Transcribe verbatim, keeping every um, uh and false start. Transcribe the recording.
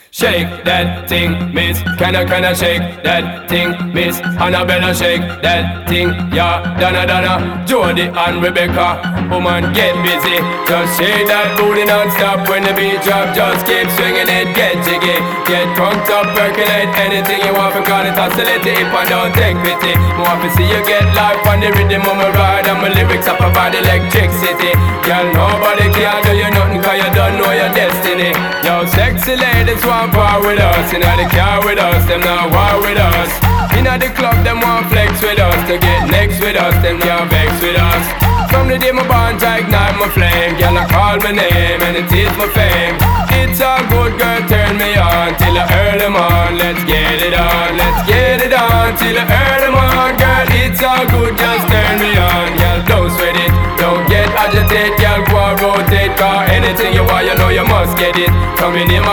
Shake that thing, miss. Can I, can I shake that thing, miss? Annabella, shake that thing, yeah. Donna, Donna, Jody and Rebecca. Woman, get busy. Just shake that booty non-stop when the beat drop. Just keep swinging it, get jiggy. Get drunk up, percolate anything you want. For call it oscillate if I don't take pity. More to see you get life on the rhythm of my ride. And my lyrics up about electricity. Girl, nobody can do you nothing cause you don't know your destiny. Yo, sexy ladies want war with us. Inna the car with us, them not war with us. Inna the club, them want flex with us. To get next with us, them can't vex with us. From the day my bond, I ignite my flame. Girl, I call my name and it is my fame. It's a good girl, turn me on till I earn them on. Let's get it on, let's get it on till I earn them on. Girl, it's all good, just turn me on. Girl, don't sweat it, don't get agitated. Girl, go and rotate, cause anything you want, you know you must get it. Coming in my